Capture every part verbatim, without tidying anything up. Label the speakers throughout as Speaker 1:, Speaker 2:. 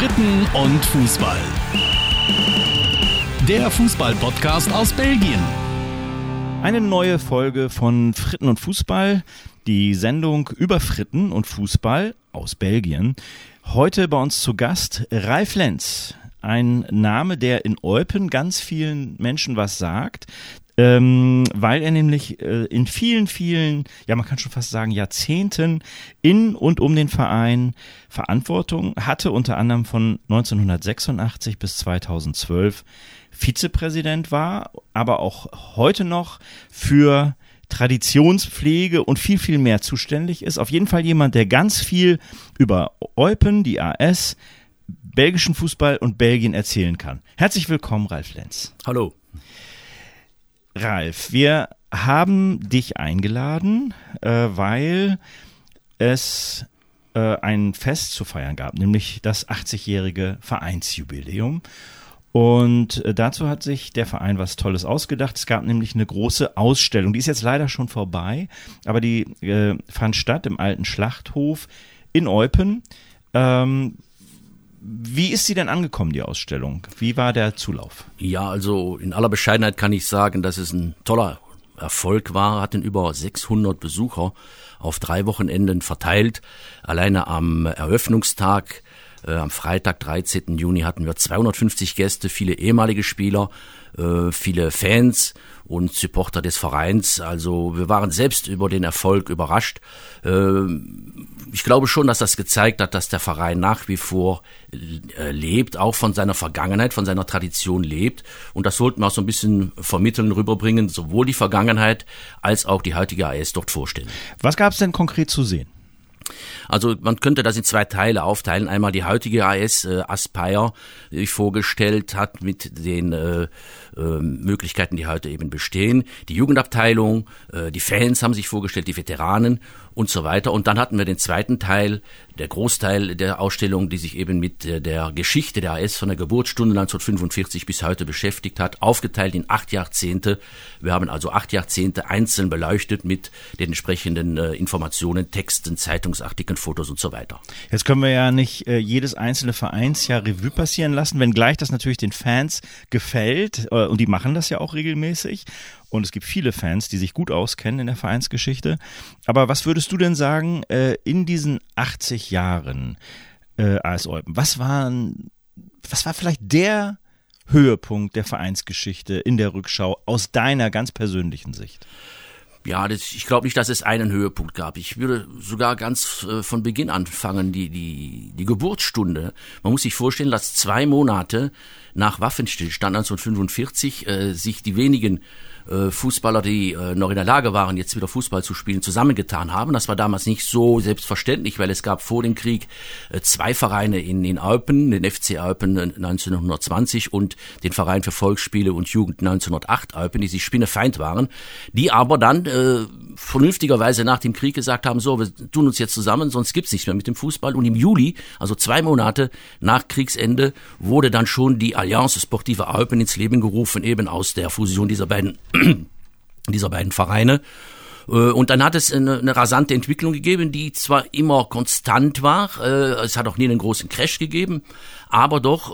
Speaker 1: Fritten und Fußball. Der Fußball-Podcast aus Belgien.
Speaker 2: Eine neue Folge von Fritten und Fußball, die Sendung über Fritten und Fußball aus Belgien. Heute bei uns zu Gast Ralf Lenz, ein Name, der in Eupen ganz vielen Menschen was sagt, ähm, weil er nämlich äh, in vielen, vielen, ja man kann schon fast sagen Jahrzehnten in und um den Verein Verantwortung hatte, unter anderem von neunzehnhundertsechsundachtzig bis zweitausendzwölf Vizepräsident war, aber auch heute noch für Traditionspflege und viel, viel mehr zuständig ist. Auf jeden Fall jemand, der ganz viel über Eupen, die A S, belgischen Fußball und Belgien erzählen kann. Herzlich willkommen, Ralf Lenz.
Speaker 3: Hallo.
Speaker 2: Ralf, wir haben dich eingeladen, äh, weil es äh, ein Fest zu feiern gab, nämlich das achtzigjährige Vereinsjubiläum. Und äh, dazu hat sich der Verein was Tolles ausgedacht. Es gab nämlich eine große Ausstellung, die ist jetzt leider schon vorbei, aber die äh, fand statt im alten Schlachthof in Eupen. Ähm, Wie ist sie denn angekommen, die Ausstellung? Wie war der Zulauf?
Speaker 3: Ja, also in aller Bescheidenheit kann ich sagen, dass es ein toller Erfolg war. Hatten über sechshundert Besucher auf drei Wochenenden verteilt. Alleine am Eröffnungstag, äh, am Freitag, dreizehnten Juni, hatten wir zweihundertfünfzig Gäste, viele ehemalige Spieler, äh, viele Fans und Supporter des Vereins. Also wir waren selbst über den Erfolg überrascht. Äh, ich glaube schon, dass das gezeigt hat, dass der Verein nach wie vor äh, lebt, auch von seiner Vergangenheit, von seiner Tradition lebt. Und das sollten wir auch so ein bisschen vermitteln, rüberbringen, sowohl die Vergangenheit als auch die heutige A S dort vorstellen.
Speaker 2: Was gab es denn konkret zu sehen?
Speaker 3: Also man könnte das in zwei Teile aufteilen. Einmal die heutige A S, äh, Aspire, die sich vorgestellt hat mit den äh, äh, Möglichkeiten, die heute eben bestehen. Die Jugendabteilung, äh, die Fans haben sich vorgestellt, die Veteranen und so weiter. Und dann hatten wir den zweiten Teil, der Großteil der Ausstellung, die sich eben mit äh, der Geschichte der A S von der Geburtsstunde neunzehnhundertfünfundvierzig bis heute beschäftigt hat, aufgeteilt in acht Jahrzehnte. Wir haben also acht Jahrzehnte einzeln beleuchtet mit den entsprechenden äh, Informationen, Texten, Zeitungsartikeln, Fotos und so weiter.
Speaker 2: Jetzt können wir ja nicht äh, jedes einzelne Vereinsjahr Revue passieren lassen, wenngleich das natürlich den Fans gefällt, äh, und die machen das ja auch regelmäßig. Und es gibt viele Fans, die sich gut auskennen in der Vereinsgeschichte. Aber was würdest du denn sagen, äh, in diesen achtzig Jahren äh, A S Eupen, was waren, was war vielleicht der Höhepunkt der Vereinsgeschichte in der Rückschau aus deiner ganz persönlichen Sicht?
Speaker 3: Ja, das, ich glaube nicht, dass es einen Höhepunkt gab. Ich würde sogar ganz äh, von Beginn anfangen, die, die, die Geburtsstunde. Man muss sich vorstellen, dass zwei Monate nach Waffenstillstand neunzehnhundertfünfundvierzig äh, sich die wenigen äh, Fußballer, die äh, noch in der Lage waren, jetzt wieder Fußball zu spielen, zusammengetan haben. Das war damals nicht so selbstverständlich, weil es gab vor dem Krieg äh, zwei Vereine in, in Eupen, den F C Eupen neunzehnhundertzwanzig und den Verein für Volksspiele und Jugend neunzehnhundertacht Eupen, die sich spinnefeind waren, die aber dann äh, vernünftigerweise nach dem Krieg gesagt haben, so, wir tun uns jetzt zusammen, sonst gibt's nichts mehr mit dem Fußball. Und im Juli, also zwei Monate nach Kriegsende, wurde dann schon die Alliance Sportive Eupen ins Leben gerufen, eben aus der Fusion dieser beiden dieser beiden Vereine. Und dann hat es eine, eine rasante Entwicklung gegeben, die zwar immer konstant war, es hat auch nie einen großen Crash gegeben, aber doch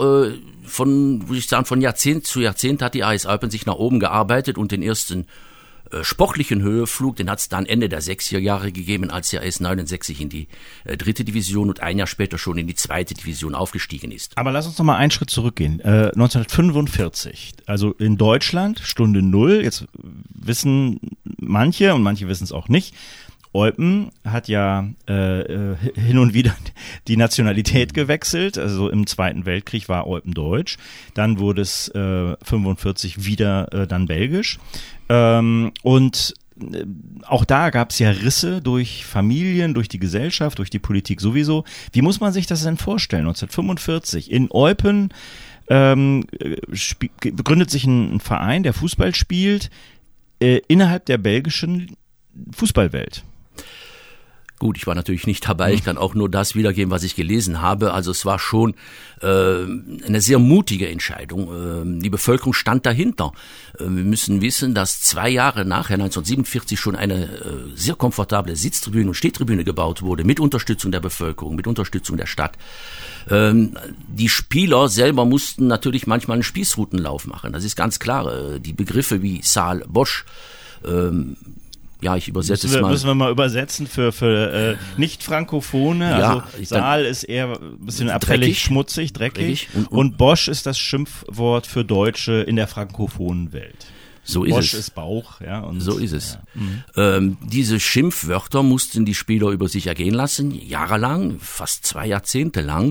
Speaker 3: von, würde ich sagen, von Jahrzehnt zu Jahrzehnt hat die A S Eupen sich nach oben gearbeitet und den ersten äh, sportlichen Höheflug, den hat es dann Ende der sechziger Jahre gegeben, als die A S neunundsechzig in die äh, dritte Division und ein Jahr später schon in die zweite Division aufgestiegen ist.
Speaker 2: Aber lass uns noch mal einen Schritt zurückgehen. Äh, neunzehnhundertfünfundvierzig, also in Deutschland, Stunde Null, jetzt wissen manche und manche wissen es auch nicht, Eupen hat ja äh, hin und wieder die Nationalität gewechselt, also im Zweiten Weltkrieg war Eupen deutsch, dann wurde es äh, fünfundvierzig wieder äh, dann belgisch, ähm, und äh, auch da gab es ja Risse durch Familien, durch die Gesellschaft, durch die Politik sowieso. Wie muss man sich das denn vorstellen? neunzehnhundertfünfundvierzig in Eupen ähm, sp- begründet sich ein, ein Verein, der Fußball spielt, äh, innerhalb der belgischen Fußballwelt.
Speaker 3: Gut, ich war natürlich nicht dabei, ich kann auch nur das wiedergeben, was ich gelesen habe. Also es war schon äh, eine sehr mutige Entscheidung. Äh, die Bevölkerung stand dahinter. Äh, wir müssen wissen, dass zwei Jahre nachher, neunzehnhundertsiebenundvierzig, schon eine äh, sehr komfortable Sitztribüne und Stehtribüne gebaut wurde, mit Unterstützung der Bevölkerung, mit Unterstützung der Stadt. Ähm, die Spieler selber mussten natürlich manchmal einen Spießrutenlauf machen. Das ist ganz klar. Äh, die Begriffe wie Saal, Bosch, ähm, ja, ich übersetze
Speaker 2: müssen wir,
Speaker 3: es mal.
Speaker 2: Müssen wir mal übersetzen für, für äh, Nicht-Frankophone.
Speaker 3: Ja,
Speaker 2: also Saal ist eher ein bisschen abfällig,
Speaker 3: dreckig,
Speaker 2: schmutzig, dreckig.
Speaker 3: dreckig. Und, und,
Speaker 2: und Bosch ist das Schimpfwort für Deutsche in der frankophonen Welt.
Speaker 3: So ist
Speaker 2: Bosch
Speaker 3: es.
Speaker 2: ist Bauch. Ja, und,
Speaker 3: so ist es.
Speaker 2: Ja. Mhm.
Speaker 3: Ähm, diese Schimpfwörter mussten die Spieler über sich ergehen lassen, jahrelang, fast zwei Jahrzehnte lang.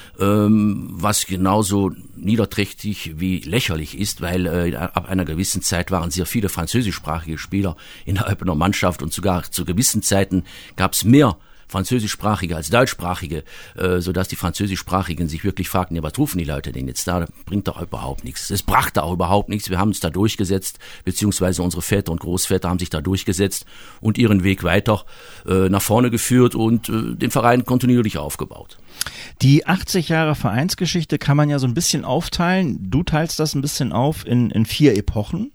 Speaker 3: Was genauso niederträchtig wie lächerlich ist, weil äh, ab einer gewissen Zeit waren sehr viele französischsprachige Spieler in der Eupener Mannschaft und sogar zu gewissen Zeiten gab es mehr französischsprachige als deutschsprachige, äh, sodass die französischsprachigen sich wirklich fragten, ja, was rufen die Leute denn jetzt da? Das bringt doch überhaupt nichts. Es brachte auch überhaupt nichts. Wir haben uns da durchgesetzt, beziehungsweise unsere Väter und Großväter haben sich da durchgesetzt und ihren Weg weiter äh, nach vorne geführt und äh, den Verein kontinuierlich aufgebaut.
Speaker 2: Die achtzig Jahre Vereinsgeschichte kann man ja so ein bisschen aufteilen. Du teilst das ein bisschen auf in, in vier Epochen.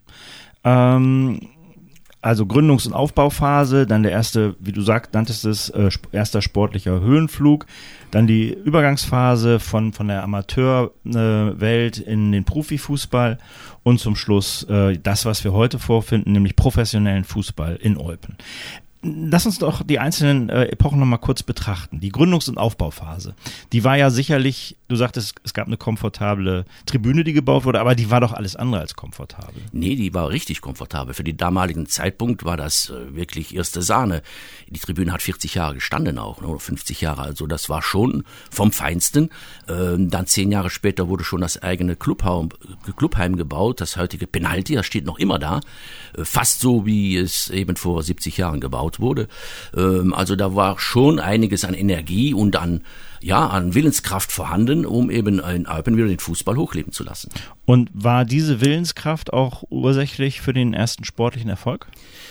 Speaker 2: Ähm, also Gründungs- und Aufbauphase, dann der erste, wie du sagst, nanntest es, äh, erster sportlicher Höhenflug, dann die Übergangsphase von, von der Amateurwelt äh, in den Profifußball und zum Schluss äh, das, was wir heute vorfinden, nämlich professionellen Fußball in Eupen. Lass uns doch die einzelnen äh, Epochen nochmal kurz betrachten. Die Gründungs- und Aufbauphase, die war ja sicherlich, du sagtest, es gab eine komfortable Tribüne, die gebaut wurde, aber die war doch alles andere als komfortabel.
Speaker 3: Nee, die war richtig komfortabel. Für den damaligen Zeitpunkt war das äh, wirklich erste Sahne. Die Tribüne hat vierzig Jahre gestanden auch, oder fünfzig Jahre, also das war schon vom Feinsten. Ähm, dann zehn Jahre später wurde schon das eigene Clubheim, Clubheim gebaut, das heutige Penalty, das steht noch immer da, äh, fast so, wie es eben vor siebzig Jahren gebaut wurde. Also da war schon einiges an Energie und an, ja, an Willenskraft vorhanden, um eben in Eupen wieder den Fußball hochleben zu lassen.
Speaker 2: Und war diese Willenskraft auch ursächlich für den ersten sportlichen Erfolg?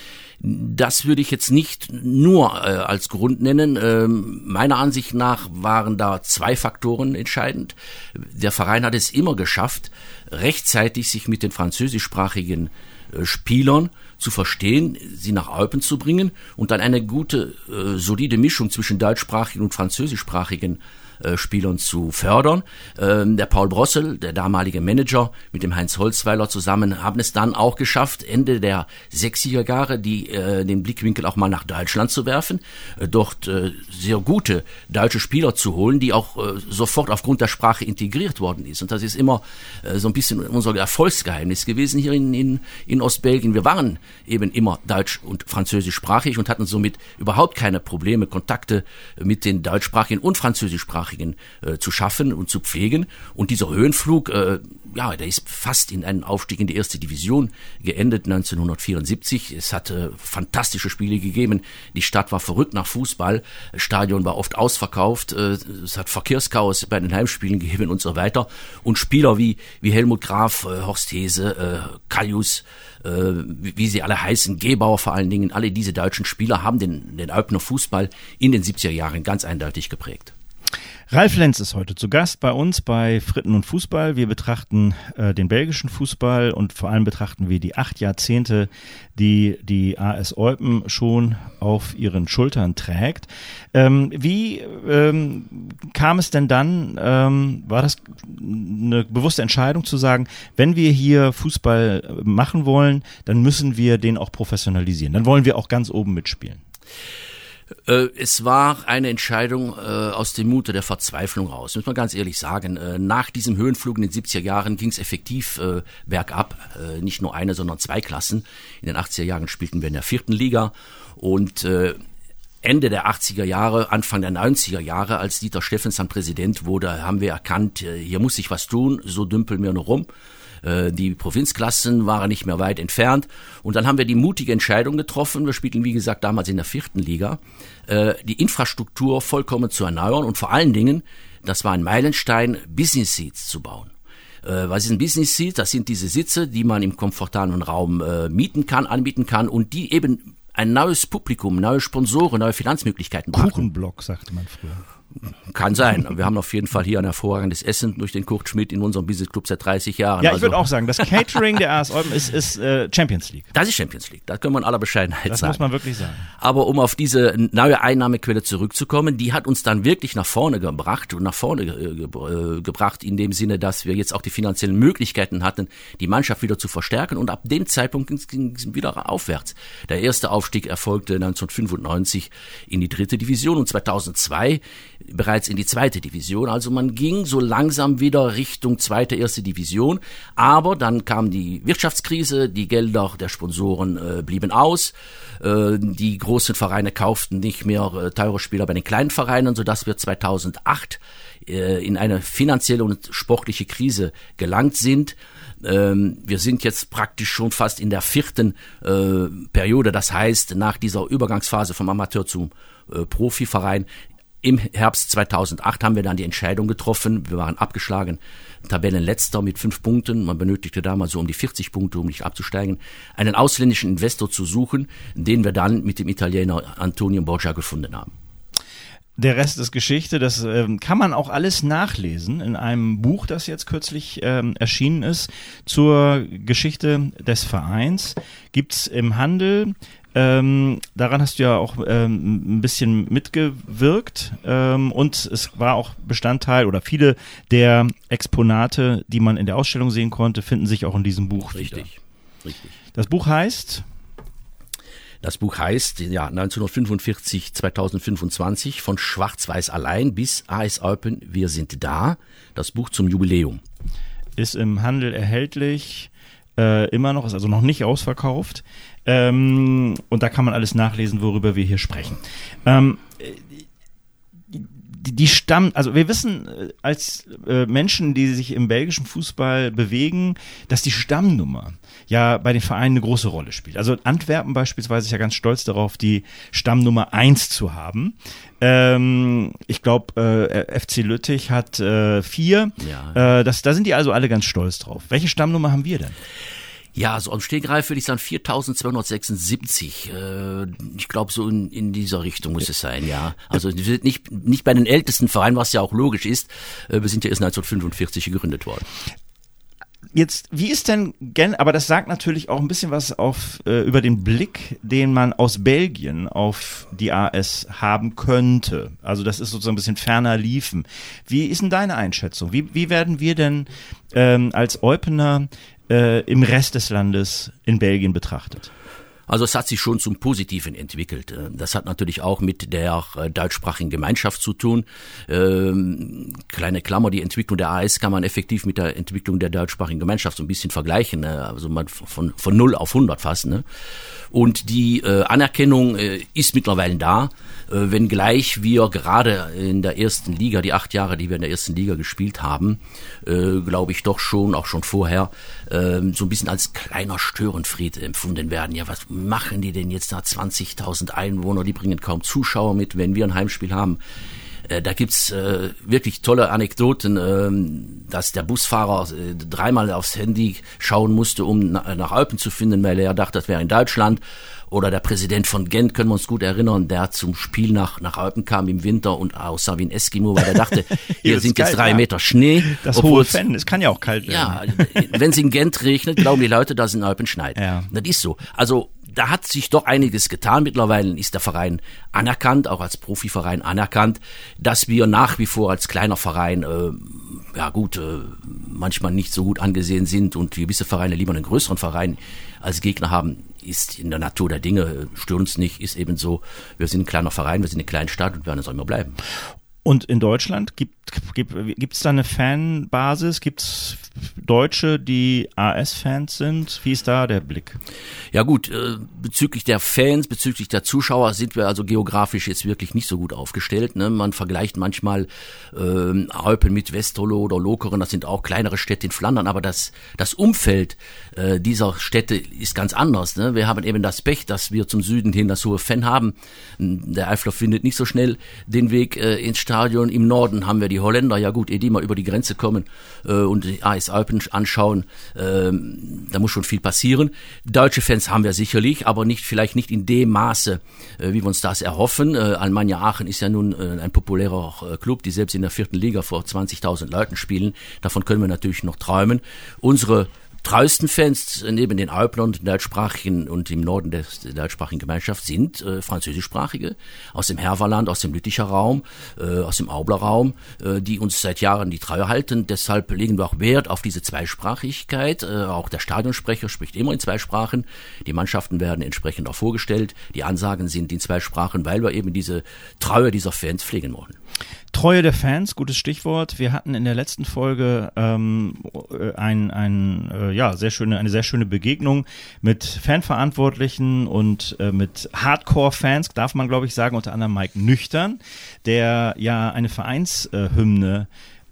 Speaker 3: Das würde ich jetzt nicht nur äh, als Grund nennen. Ähm, meiner Ansicht nach waren da zwei Faktoren entscheidend. Der Verein hat es immer geschafft, rechtzeitig sich mit den französischsprachigen äh, Spielern zu verstehen, sie nach Eupen zu bringen und dann eine gute, äh, solide Mischung zwischen deutschsprachigen und französischsprachigen äh, Spielern zu fördern. Ähm, der Paul Brossel, der damalige Manager, mit dem Heinz Holzweiler zusammen, haben es dann auch geschafft, Ende der sechziger Jahre die, äh, den Blickwinkel auch mal nach Deutschland zu werfen, äh, dort äh, sehr gute deutsche Spieler zu holen, die auch äh, sofort aufgrund der Sprache integriert worden ist. Und das ist immer äh, so ein bisschen unser Erfolgsgeheimnis gewesen hier in, in, in Ostbelgien. Wir waren eben immer deutsch- und französischsprachig und hatten somit überhaupt keine Probleme, Kontakte mit den deutschsprachigen und französischsprachigen äh, zu schaffen und zu pflegen. Und dieser Höhenflug, äh, ja, der ist fast in einen Aufstieg in die erste Division geendet neunzehnhundertvierundsiebzig. Es hat äh, fantastische Spiele gegeben. Die Stadt war verrückt nach Fußball. Das Stadion war oft ausverkauft. Äh, es hat Verkehrschaos bei den Heimspielen gegeben und so weiter. Und Spieler wie, wie Helmut Graf, äh, Horst Hese, äh, Kalius, äh, wie, wie sie alle heißen, Gebauer vor allen Dingen, alle diese deutschen Spieler haben den, den Eupener Fußball in den siebziger Jahren ganz eindeutig geprägt.
Speaker 2: Ralf Lenz ist heute zu Gast bei uns bei Fritten und Fußball. Wir betrachten äh, den belgischen Fußball und vor allem betrachten wir die acht Jahrzehnte, die die A S Eupen schon auf ihren Schultern trägt. Ähm, wie ähm, kam es denn dann, ähm, war das eine bewusste Entscheidung zu sagen, wenn wir hier Fußball machen wollen, dann müssen wir den auch professionalisieren. Dann wollen wir auch ganz oben mitspielen.
Speaker 3: Es war eine Entscheidung äh, aus dem Mute der Verzweiflung raus, muss man ganz ehrlich sagen. Äh, nach diesem Höhenflug in den siebziger Jahren ging es effektiv äh, bergab, äh, nicht nur eine, sondern zwei Klassen. In den achtziger Jahren spielten wir in der vierten Liga und äh, Ende der achtziger Jahre, Anfang der neunziger Jahre, als Dieter Steffens Präsident wurde, haben wir erkannt, äh, hier muss sich was tun, so dümpeln wir nur rum. Die Provinzklassen waren nicht mehr weit entfernt. Und dann haben wir die mutige Entscheidung getroffen, wir spielten wie gesagt damals in der vierten Liga, die Infrastruktur vollkommen zu erneuern und vor allen Dingen, das war ein Meilenstein, Business Seats zu bauen. Was ist ein Business Seat? Das sind diese Sitze, die man im komfortablen Raum mieten kann, anbieten kann und die eben ein neues Publikum, neue Sponsoren, neue Finanzmöglichkeiten brachten.
Speaker 2: Kuchenblock, sagte man früher.
Speaker 3: Kann sein. Wir haben auf jeden Fall hier ein hervorragendes Essen durch den Kurt Schmidt in unserem Business Club seit dreißig Jahren.
Speaker 2: Ja, ich
Speaker 3: also,
Speaker 2: würde auch sagen, das Catering der A S Eupen ist, ist äh, Champions League.
Speaker 3: Das ist Champions League, das können wir in aller Bescheidenheit
Speaker 2: das
Speaker 3: sagen.
Speaker 2: Das muss man wirklich sagen.
Speaker 3: Aber um auf diese neue Einnahmequelle zurückzukommen, die hat uns dann wirklich nach vorne gebracht und nach vorne ge- ge- gebracht in dem Sinne, dass wir jetzt auch die finanziellen Möglichkeiten hatten, die Mannschaft wieder zu verstärken, und ab dem Zeitpunkt ging es wieder aufwärts. Der erste Aufstieg erfolgte neunzehnhundertfünfundneunzig in die dritte Division und zweitausendzwei bereits in die zweite Division. Also man ging so langsam wieder Richtung zweite, erste Division. Aber dann kam die Wirtschaftskrise, die Gelder der Sponsoren äh, blieben aus. Äh, die großen Vereine kauften nicht mehr äh, teure Spieler bei den kleinen Vereinen, sodass wir zweitausendacht äh, in eine finanzielle und sportliche Krise gelangt sind. Ähm, wir sind jetzt praktisch schon fast in der vierten äh, Periode. Das heißt, nach dieser Übergangsphase vom Amateur zum äh, Profiverein im Herbst zweitausendacht haben wir dann die Entscheidung getroffen. Wir waren abgeschlagen, Tabellenletzter mit fünf Punkten. Man benötigte damals so um die vierzig Punkte, um nicht abzusteigen, einen ausländischen Investor zu suchen, den wir dann mit dem Italiener Antonio Borgia gefunden haben.
Speaker 2: Der Rest ist Geschichte, das ähm, kann man auch alles nachlesen in einem Buch, das jetzt kürzlich ähm, erschienen ist, zur Geschichte des Vereins. Gibt's im Handel. Ähm, daran hast du ja auch ähm, ein bisschen mitgewirkt, ähm, und es war auch Bestandteil, oder viele der Exponate, die man in der Ausstellung sehen konnte, finden sich auch in diesem Buch
Speaker 3: Richtig,
Speaker 2: wieder.
Speaker 3: richtig.
Speaker 2: Das Buch heißt?
Speaker 3: Das Buch heißt, ja, neunzehnhundertfünfundvierzig, zweitausendfünfundzwanzig, von Schwarz-Weiß allein bis A S Eupen, wir sind da. Das Buch zum Jubiläum.
Speaker 2: Ist im Handel erhältlich, äh, immer noch, ist also noch nicht ausverkauft. Ähm, und da kann man alles nachlesen, worüber wir hier sprechen. Ähm, die, die Stamm, also wir wissen als äh, Menschen, die sich im belgischen Fußball bewegen, dass die Stammnummer ja bei den Vereinen eine große Rolle spielt. Also Antwerpen beispielsweise ist ja ganz stolz darauf, die Stammnummer eins zu haben. Ähm, ich glaube, äh, F C Lüttich hat äh, vier. Ja. Äh, das, da sind die also alle ganz stolz drauf. Welche Stammnummer haben wir denn?
Speaker 3: Ja, so am Stegreif würde ich sagen viertausendzweihundertsechsundsiebzig. Äh, ich glaube, so in, in dieser Richtung muss es sein, ja. Also wir sind nicht, nicht bei den ältesten Vereinen, was ja auch logisch ist. Äh, wir sind ja erst neunzehnhundertfünfundvierzig gegründet worden.
Speaker 2: Jetzt, wie ist denn, gen, aber das sagt natürlich auch ein bisschen was auf, äh, über den Blick, den man aus Belgien auf die A S haben könnte. Also das ist sozusagen ein bisschen ferner liefen. Wie ist denn deine Einschätzung? Wie, wie werden wir denn ähm, als Eupener äh, im Rest des Landes in Belgien betrachtet?
Speaker 3: Also es hat sich schon zum Positiven entwickelt. Das hat natürlich auch mit der deutschsprachigen Gemeinschaft zu tun. Ähm, kleine Klammer, die Entwicklung der A S kann man effektiv mit der Entwicklung der deutschsprachigen Gemeinschaft so ein bisschen vergleichen. Ne? Also man von, von null auf hundert fast. Ne? Und die äh, Anerkennung äh, ist mittlerweile da, äh, wenngleich wir gerade in der ersten Liga, die acht Jahre, die wir in der ersten Liga gespielt haben, äh, glaube ich doch schon, auch schon vorher, äh, so ein bisschen als kleiner Störenfried empfunden werden. Ja, was machen die denn jetzt da? zwanzigtausend Einwohner, die bringen kaum Zuschauer mit, wenn wir ein Heimspiel haben. Äh, da gibt's äh, wirklich tolle Anekdoten, äh, dass der Busfahrer äh, dreimal aufs Handy schauen musste, um na, nach Eupen zu finden, weil er dachte, das wäre in Deutschland. Oder der Präsident von Gent, können wir uns gut erinnern, der zum Spiel nach, nach Eupen kam im Winter und aussah wie ein Eskimo, weil er dachte, hier sind jetzt kalt, drei ja. Meter Schnee.
Speaker 2: Das hohe Fan, es kann ja auch kalt werden.
Speaker 3: Ja, wenn es in Gent regnet, glauben die Leute, dass es in Eupen schneit.
Speaker 2: Ja.
Speaker 3: Das ist so. Also da hat sich doch einiges getan. Mittlerweile ist der Verein anerkannt, auch als Profiverein anerkannt, dass wir nach wie vor als kleiner Verein, äh, ja gut, äh, manchmal nicht so gut angesehen sind und gewisse Vereine lieber einen größeren Verein als Gegner haben, ist in der Natur der Dinge, stört uns nicht, ist eben so, wir sind ein kleiner Verein, wir sind eine kleine Stadt und werden es auch immer bleiben.
Speaker 2: Und in Deutschland gibt gibt gibt's da eine Fanbasis? Gibt's Deutsche, die A S-Fans sind? Wie ist da der Blick?
Speaker 3: Ja gut, äh, bezüglich der Fans, bezüglich der Zuschauer sind wir also geografisch jetzt wirklich nicht so gut aufgestellt. Ne? Man vergleicht manchmal äh, Eupen mit Westerlo oder Lokeren, das sind auch kleinere Städte in Flandern, aber das das Umfeld äh, dieser Städte ist ganz anders. Ne? Wir haben eben das Pech, dass wir zum Süden hin das hohe Fan haben. Der Eifler findet nicht so schnell den Weg äh, ins Stadion. Stadion. Im Norden haben wir die Holländer, ja gut, ehe die mal über die Grenze kommen äh, und die A S Alpen anschauen, äh, da muss schon viel passieren. Deutsche Fans haben wir sicherlich, aber nicht vielleicht nicht in dem Maße, äh, wie wir uns das erhoffen. Äh, Alemannia Aachen ist ja nun äh, ein populärer äh, Club, die selbst in der vierten Liga vor zwanzigtausend Leuten spielen. Davon können wir natürlich noch träumen. Unsere treuesten Fans neben den Alpnern, den deutschsprachigen und im Norden der, der deutschsprachigen Gemeinschaft sind äh, französischsprachige aus dem Herverland, aus dem Lütticher Raum, äh, aus dem Aubler Raum, äh, die uns seit Jahren die Treue halten. Deshalb legen wir auch Wert auf diese Zweisprachigkeit. Äh, auch der Stadionsprecher spricht immer in zwei Sprachen. Die Mannschaften werden entsprechend auch vorgestellt. Die Ansagen sind in zwei Sprachen, weil wir eben diese Treue dieser Fans pflegen wollen.
Speaker 2: Treue der Fans, gutes Stichwort. Wir hatten in der letzten Folge ähm, ein, ein, äh, ja, sehr schöne, eine sehr schöne Begegnung mit Fanverantwortlichen und äh, mit Hardcore-Fans, darf man glaube ich sagen, unter anderem Mike Nüchtern, der ja eine Vereinshymne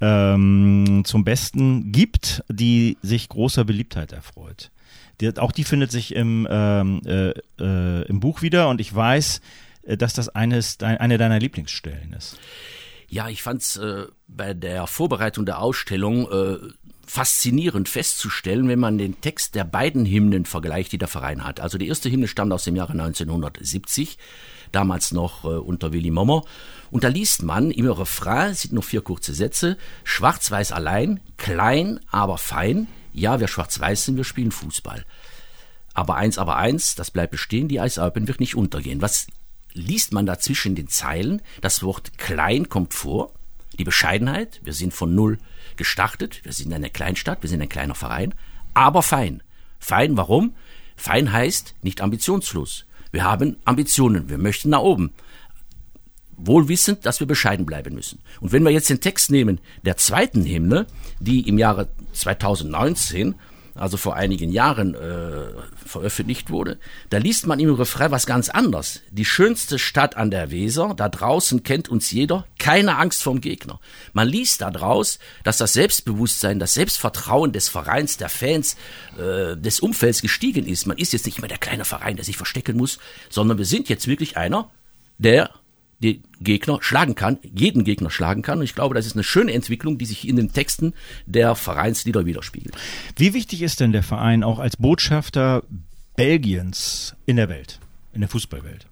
Speaker 2: ähm, zum Besten gibt, die sich großer Beliebtheit erfreut. Die, auch die findet sich im, ähm, äh, äh, im Buch wieder und ich weiß, dass das eines, eine deiner Lieblingsstellen ist.
Speaker 3: Ja, ich fand's äh, bei der Vorbereitung der Ausstellung äh, faszinierend festzustellen, wenn man den Text der beiden Hymnen vergleicht, die der Verein hat. Also die erste Hymne stammt aus dem Jahre neunzehnhundertsiebzig, damals noch äh, unter Willy Mommer. Und da liest man im Refrain, es sind nur vier kurze Sätze, schwarz-weiß allein, klein, aber fein. Ja, wir schwarz-weiß sind, wir spielen Fußball. Aber eins, aber eins, das bleibt bestehen, die A S Alpen wird nicht untergehen. Was liest man da zwischen den Zeilen? Das Wort klein kommt vor, die Bescheidenheit, wir sind von null gestartet, wir sind eine Kleinstadt, wir sind ein kleiner Verein, aber fein. Fein, warum? Fein heißt nicht ambitionslos. Wir haben Ambitionen, wir möchten nach oben. Wohl wissend, dass wir bescheiden bleiben müssen. Und wenn wir jetzt den Text nehmen der zweiten Hymne, die im Jahre zweitausendneunzehn, also vor einigen Jahren äh, veröffentlicht wurde, da liest man im Refrain was ganz anderes. Die schönste Stadt an der Weser, da draußen kennt uns jeder, keine Angst vorm Gegner. Man liest da draus, dass das Selbstbewusstsein, das Selbstvertrauen des Vereins, der Fans, äh, des Umfelds gestiegen ist. Man ist jetzt nicht mehr der kleine Verein, der sich verstecken muss, sondern wir sind jetzt wirklich einer, der die Gegner schlagen kann, jeden Gegner schlagen kann. Und ich glaube, das ist eine schöne Entwicklung, die sich in den Texten der Vereinslieder widerspiegelt.
Speaker 2: Wie wichtig ist denn der Verein auch als Botschafter Belgiens in der Welt, in der Fußballwelt?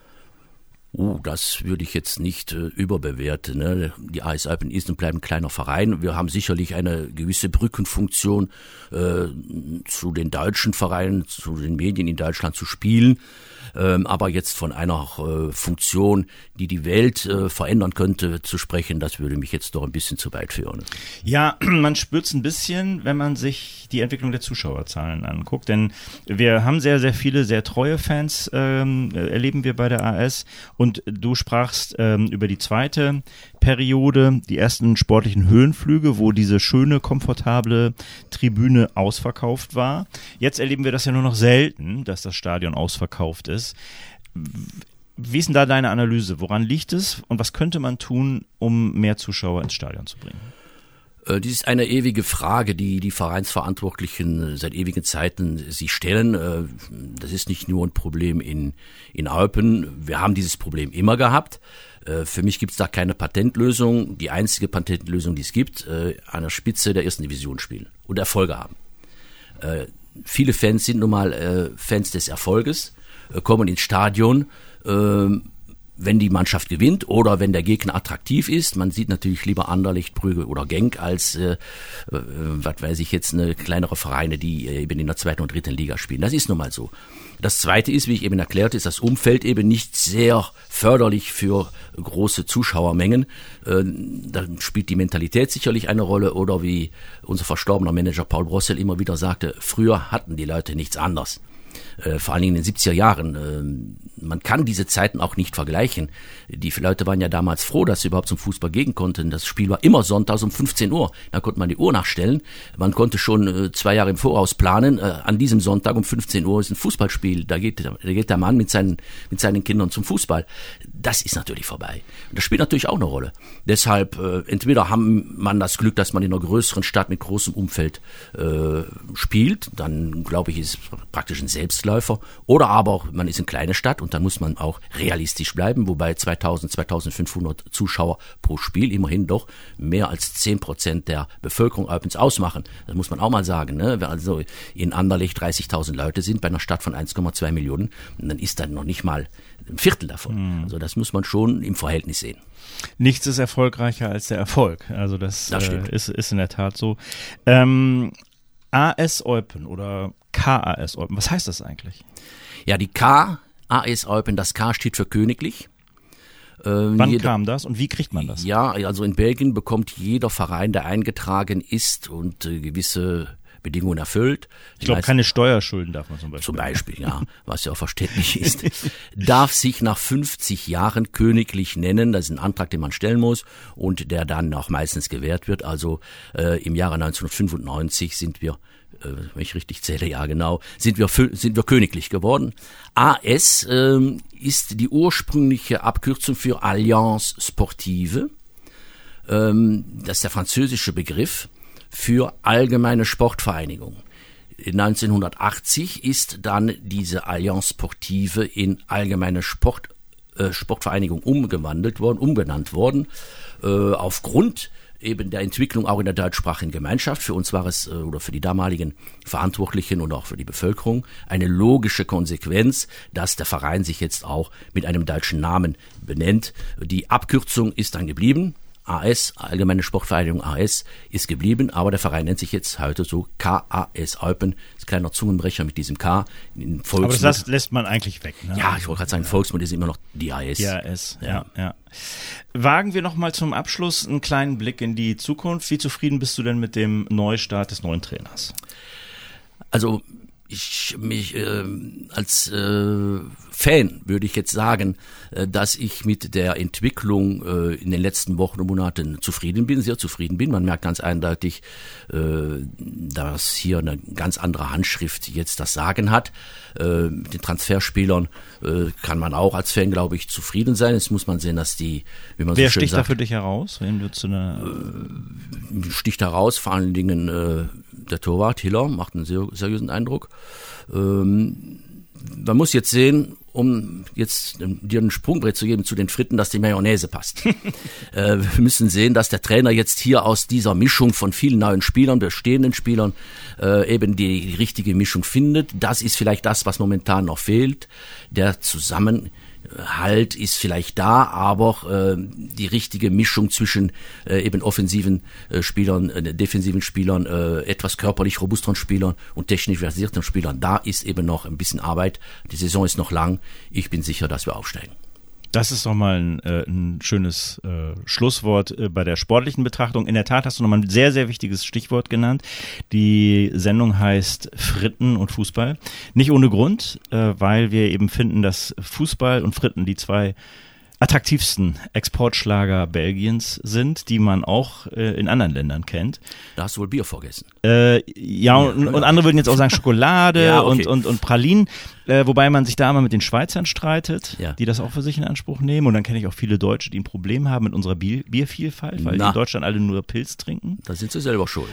Speaker 3: Oh, das würde ich jetzt nicht äh, überbewerten. Ne? Die A S Alpen ist und bleibt ein kleiner Verein. Wir haben sicherlich eine gewisse Brückenfunktion äh, zu den deutschen Vereinen, zu den Medien in Deutschland zu spielen. Ähm, aber jetzt von einer äh, Funktion, die die Welt äh, verändern könnte, zu sprechen, das würde mich jetzt doch ein bisschen zu weit führen.
Speaker 2: Ja, man spürt es ein bisschen, wenn man sich die Entwicklung der Zuschauerzahlen anguckt, denn wir haben sehr, sehr viele sehr treue Fans, ähm, erleben wir bei der A S, und du sprachst ähm, über die zweite Periode, die ersten sportlichen Höhenflüge, wo diese schöne, komfortable Tribüne ausverkauft war. Jetzt erleben wir das ja nur noch selten, dass das Stadion ausverkauft ist. Wie ist denn da deine Analyse? Woran liegt es und was könnte man tun, um mehr Zuschauer ins Stadion zu bringen?
Speaker 3: Dies ist eine ewige Frage, die die Vereinsverantwortlichen seit ewigen Zeiten sich stellen. Das ist nicht nur ein Problem in, in Alpen. Wir haben dieses Problem immer gehabt. Für mich gibt es da keine Patentlösung. Die einzige Patentlösung, die es gibt, an der Spitze der ersten Division spielen und Erfolge haben. Viele Fans sind nun mal Fans des Erfolges, kommen ins Stadion, wenn die Mannschaft gewinnt oder wenn der Gegner attraktiv ist. Man sieht natürlich lieber Anderlecht, Brügge oder Genk als, äh, äh, was weiß ich jetzt, eine kleinere Vereine, die eben in der zweiten und dritten Liga spielen. Das ist nun mal so. Das Zweite ist, wie ich eben erklärt, ist das Umfeld eben nicht sehr förderlich für große Zuschauermengen. Äh, da spielt die Mentalität sicherlich eine Rolle oder wie unser verstorbener Manager Paul Brossel immer wieder sagte, früher hatten die Leute nichts anderes. Äh, vor allen Dingen in den siebziger Jahren. Äh, man kann diese Zeiten auch nicht vergleichen. Die Leute waren ja damals froh, dass sie überhaupt zum Fußball gehen konnten. Das Spiel war immer sonntags um fünfzehn Uhr. Da konnte man die Uhr nachstellen. Man konnte schon äh, zwei Jahre im Voraus planen. Äh, an diesem Sonntag um fünfzehn Uhr ist ein Fußballspiel. Da geht, da geht der Mann mit seinen, mit seinen Kindern zum Fußball. das ist natürlich vorbei. Und das spielt natürlich auch eine Rolle. Deshalb, äh, entweder haben man das Glück, dass man in einer größeren Stadt mit großem Umfeld äh, spielt, dann glaube ich, ist es praktisch ein Selbstläufer. Oder aber auch, man ist eine kleine Stadt und dann muss man auch realistisch bleiben, wobei zweitausend, zweitausendfünfhundert Zuschauer pro Spiel immerhin doch mehr als zehn Prozent der Bevölkerung Eupens ausmachen. Das muss man auch mal sagen. Ne? Wenn also in Anderlecht dreißigtausend Leute sind bei einer Stadt von eins Komma zwei Millionen, dann ist dann noch nicht mal ein Viertel davon. Mhm. Also das muss man schon im Verhältnis sehen.
Speaker 2: Nichts ist erfolgreicher als der Erfolg. Also das,
Speaker 3: das
Speaker 2: äh, ist, ist in der Tat so. Ähm, A S Eupen oder K A S Eupen, was heißt das eigentlich?
Speaker 3: Ja, die K A S Eupen, das K steht für königlich.
Speaker 2: Ähm, Wann jeder, kam das und wie kriegt man das?
Speaker 3: Ja, also in Belgien bekommt jeder Verein, der eingetragen ist und äh, gewisse Bedingungen erfüllt.
Speaker 2: Ich glaube, keine Steuerschulden darf man zum Beispiel.
Speaker 3: Zum Beispiel, ja, was ja auch verständlich ist. Darf sich nach fünfzig Jahren königlich nennen. Das ist ein Antrag, den man stellen muss und der dann auch meistens gewährt wird. Also äh, im Jahre neunzehnhundertfünfundneunzig sind wir, äh, wenn ich richtig zähle, ja genau, sind wir sind wir königlich geworden. A S äh, ist die ursprüngliche Abkürzung für Alliance Sportive. Ähm, das ist der französische Begriff für allgemeine Sportvereinigung. neunzehnhundertachtzig ist dann diese Alliance Sportive in allgemeine Sport, äh, Sportvereinigung umgewandelt worden, umgenannt worden, äh, aufgrund eben der Entwicklung auch in der deutschsprachigen Gemeinschaft. Für uns war es, äh, oder für die damaligen Verantwortlichen und auch für die Bevölkerung, eine logische Konsequenz, dass der Verein sich jetzt auch mit einem deutschen Namen benennt. Die Abkürzung ist dann geblieben. A S, Allgemeine Sportvereinigung A S, ist geblieben, aber der Verein nennt sich jetzt heute so K A S Eupen. Das ist ein kleiner Zungenbrecher mit diesem K. In
Speaker 2: aber das lässt man eigentlich weg. Ne?
Speaker 3: Ja, ich wollte gerade sagen, Volksmund ist immer noch die A S.
Speaker 2: Die A S, ja, ja. ja. Wagen wir nochmal zum Abschluss einen kleinen Blick in die Zukunft. Wie zufrieden bist du denn mit dem Neustart des neuen Trainers?
Speaker 3: Also ich mich äh, als äh, Fan würde ich jetzt sagen, äh, dass ich mit der Entwicklung äh, in den letzten Wochen und Monaten zufrieden bin, sehr zufrieden bin. Man merkt ganz eindeutig, äh, dass hier eine ganz andere Handschrift jetzt das Sagen hat. Äh, mit den Transferspielern äh, kann man auch als Fan, glaube ich, zufrieden sein. Jetzt muss man sehen, dass die, wie man
Speaker 2: Wer
Speaker 3: so schön
Speaker 2: sticht
Speaker 3: sagt,
Speaker 2: da für dich heraus? Wen würdest du eine
Speaker 3: äh, sticht heraus, vor allen Dingen äh, der Torwart Hiller macht einen sehr seriösen Eindruck. Ähm, man muss jetzt sehen, um jetzt dir ein Sprungbrett zu geben zu den Fritten, dass die Mayonnaise passt. äh, wir müssen sehen, dass der Trainer jetzt hier aus dieser Mischung von vielen neuen Spielern, bestehenden Spielern, äh, eben die, die richtige Mischung findet. Das ist vielleicht das, was momentan noch fehlt. Der Zusammenhalt ist vielleicht da, aber äh, die richtige Mischung zwischen äh, eben offensiven äh, Spielern, äh, defensiven Spielern, äh, etwas körperlich robusteren Spielern und technisch versierten Spielern, da ist eben noch ein bisschen Arbeit. Die Saison ist noch lang. Ich bin sicher, dass wir aufsteigen.
Speaker 2: Das ist nochmal ein, äh, ein schönes äh, Schlusswort äh, bei der sportlichen Betrachtung. In der Tat hast du nochmal ein sehr, sehr wichtiges Stichwort genannt. Die Sendung heißt Fritten und Fußball. Nicht ohne Grund, äh, weil wir eben finden, dass Fußball und Fritten die zwei attraktivsten Exportschlager Belgiens sind, die man auch äh, in anderen Ländern kennt.
Speaker 3: Da hast du wohl Bier vergessen.
Speaker 2: Äh, ja, und, und andere würden jetzt auch sagen Schokolade
Speaker 3: ja, okay.
Speaker 2: und, und, und Pralinen, äh, wobei man sich da immer mit den Schweizern streitet,
Speaker 3: ja.
Speaker 2: die das auch für sich in Anspruch nehmen. Und dann kenne ich auch viele Deutsche, die ein Problem haben mit unserer Bier, Biervielfalt, weil
Speaker 3: Na.
Speaker 2: die in Deutschland alle nur Pilz trinken.
Speaker 3: Da sind sie selber schuld.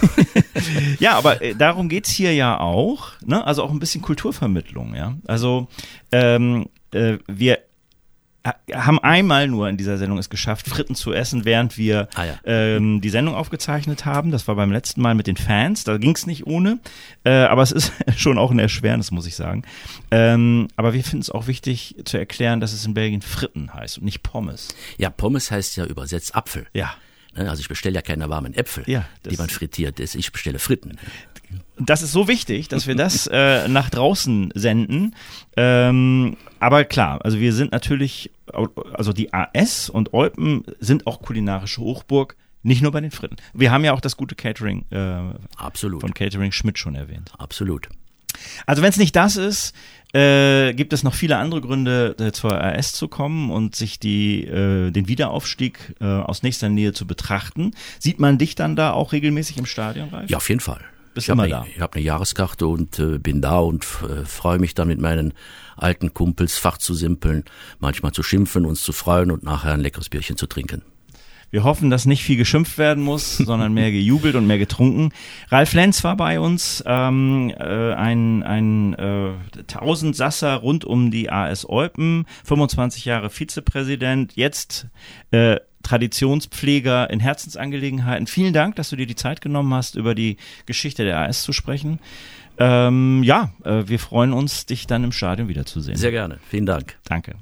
Speaker 2: Ja, aber äh, darum geht's hier ja auch, ne? Also auch ein bisschen Kulturvermittlung, ja. Also ähm, äh, wir haben einmal nur in dieser Sendung es geschafft, Fritten zu essen, während wir
Speaker 3: ah, ja.
Speaker 2: ähm, die Sendung aufgezeichnet haben. Das war beim letzten Mal mit den Fans, da ging es nicht ohne, äh, aber es ist schon auch ein Erschwernis, muss ich sagen. Ähm, aber wir finden es auch wichtig zu erklären, dass es in Belgien Fritten heißt und nicht Pommes.
Speaker 3: Ja, Pommes heißt ja übersetzt Apfel.
Speaker 2: Ja.
Speaker 3: Also ich bestelle ja keine warmen Äpfel,
Speaker 2: ja,
Speaker 3: die man frittiert. Ich bestelle Fritten.
Speaker 2: Das ist so wichtig, dass wir das äh, nach draußen senden. Ähm, aber klar, also wir sind natürlich, also die A S und Eupen sind auch kulinarische Hochburg, nicht nur bei den Fritten. Wir haben ja auch das gute Catering äh,
Speaker 3: Absolut.
Speaker 2: von Catering Schmidt schon erwähnt.
Speaker 3: Absolut.
Speaker 2: Also wenn es nicht das ist, äh, gibt es noch viele andere Gründe, äh, zur A S zu kommen und sich die, äh, den Wiederaufstieg äh, aus nächster Nähe zu betrachten. Sieht man dich dann da auch regelmäßig im Stadion, Ralf?
Speaker 3: Ja, auf jeden Fall.
Speaker 2: bist
Speaker 3: ich
Speaker 2: immer
Speaker 3: eine,
Speaker 2: da.
Speaker 3: Ich habe eine Jahreskarte und äh, bin da und äh, freue mich dann mit meinen alten Kumpels Fach zu simpeln, manchmal zu schimpfen, uns zu freuen und nachher ein leckeres Bierchen zu trinken.
Speaker 2: Wir hoffen, dass nicht viel geschimpft werden muss, sondern mehr gejubelt und mehr getrunken. Ralf Lenz war bei uns, ähm, äh, ein, ein äh, Tausendsasser rund um die A S Eupen, fünfundzwanzig Jahre Vizepräsident, jetzt äh, Traditionspfleger in Herzensangelegenheiten. Vielen Dank, dass du dir die Zeit genommen hast, über die Geschichte der A S zu sprechen. Ähm, ja, äh, wir freuen uns, dich dann im Stadion wiederzusehen.
Speaker 3: Sehr gerne, vielen Dank.
Speaker 2: Danke.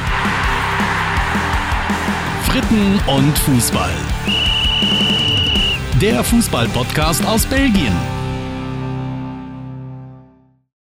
Speaker 1: Fritten und Fußball. Der Fußball-Podcast aus Belgien.